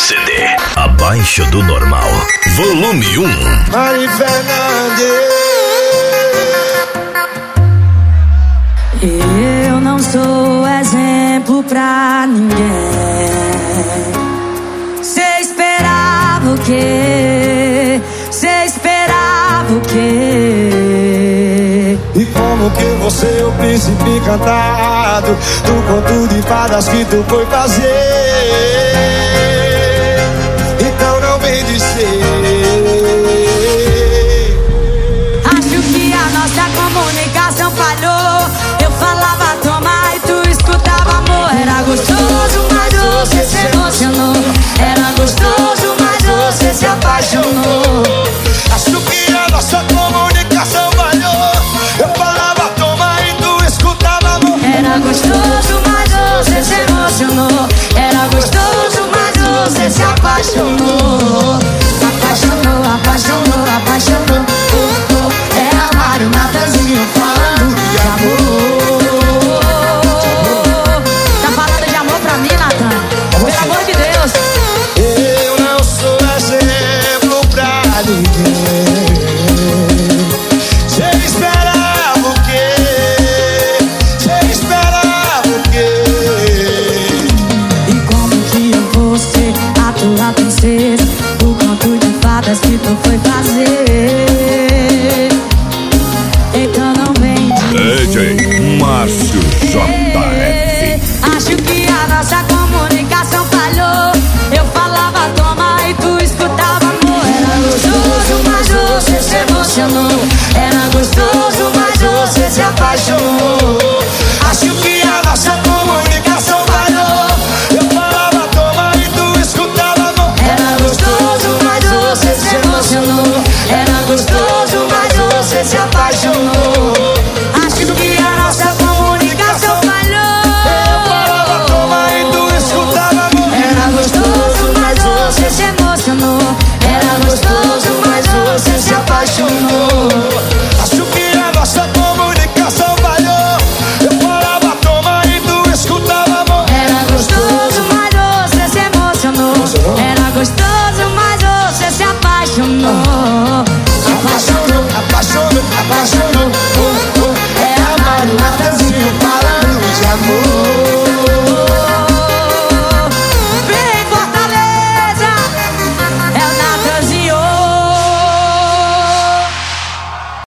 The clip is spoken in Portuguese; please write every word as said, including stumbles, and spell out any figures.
C D abaixo do normal. Volume um. Mari Fernandes. Eu não sou exemplo pra ninguém. Cê esperava o quê? Cê esperava o quê? E como que você é o príncipe encantado do conto de fadas que tu foi fazer? Então não vem dizer. Acho que a nossa comunicação falhou. Eu falava tomar e tu escutava amor. Era gostoso, mas você se emocionou. Era gostoso, mas você se apaixonou. Acho que a nossa comunicação falhou. Eu falava tomar e tu escutava amor. Era gostoso, mas você se emocionou. Era gostoso, mas você se apaixonou.